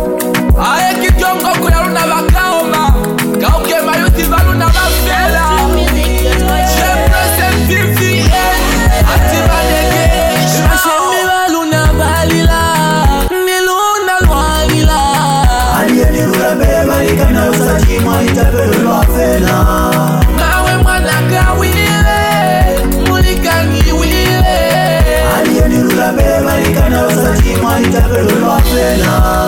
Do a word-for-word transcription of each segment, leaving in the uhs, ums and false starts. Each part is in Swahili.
Aye kitongo kuyaluna bakaoma Kauke mayuti baluna bafela Shempresen Fifi Atibadege Shashemi baluna balila Niluna lwalila Aliye nilula beba Likana usajima itapelo lwafela Nawe mwana kawile Mulika ngiwile Aliye nilula beba Likana usajima itapelo lwafela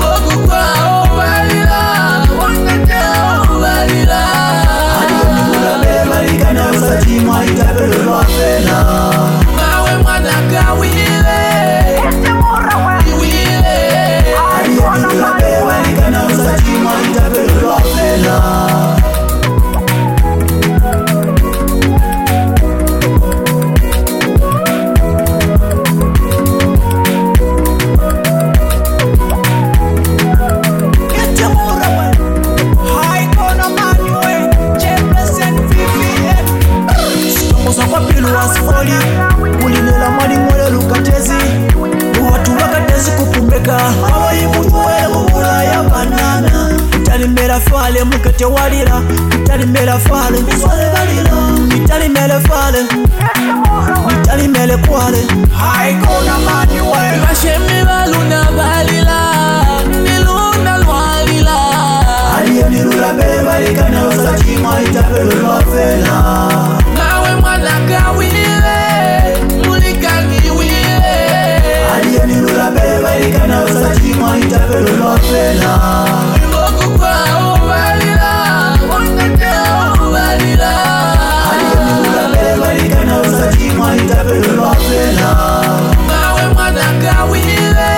Ulinela mali mwele lukatezi Uwatu wakatezi kupumeka Hawaii mutuwele mubula ya banana Itali mera fale mukate walira Itali mera fale Miswale galira Itali mele fale Itali mele kwale Haikona mani we Bashemi baluna balila Niluna lwalila Aliye nilula beba Likana usajima itapelo lwafela Nawe mwana kawile Mulika ngiwile Aliye nilula beba Likana usajima itapelo lwafela Mboku kwa ubalila Wangate ubalila Aliye nilula beba Likana usajima itapelo lwafela Nawe mwana kawile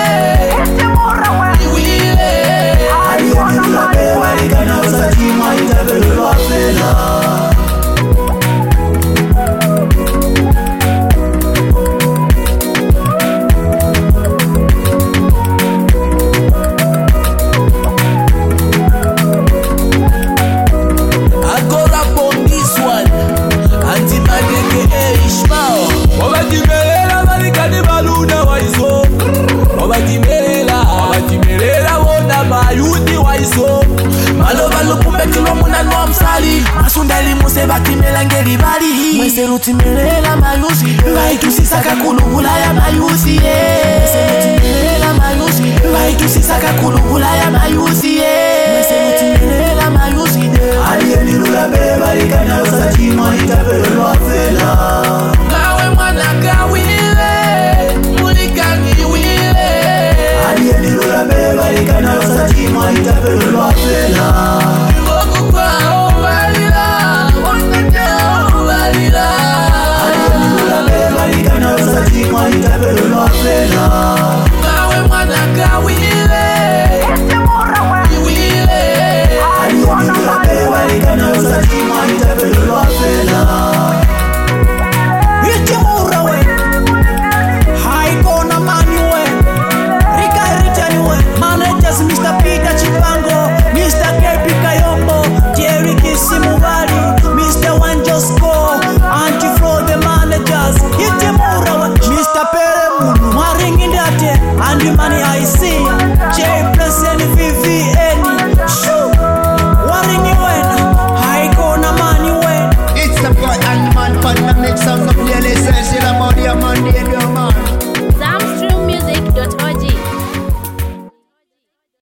Ngiwile Aliye nilula beba Likana usajima itapelo lwafela Masundali muse batimela ngeli bali Mwese lutimelela mayusi Baitu sisaka kulugula ya mayusi Mwese lutimelela mayusi Baitu sisaka kulugula ya mayusi Mwese lutimelela mayusi Aliye nilula beba Likana usajima itapelo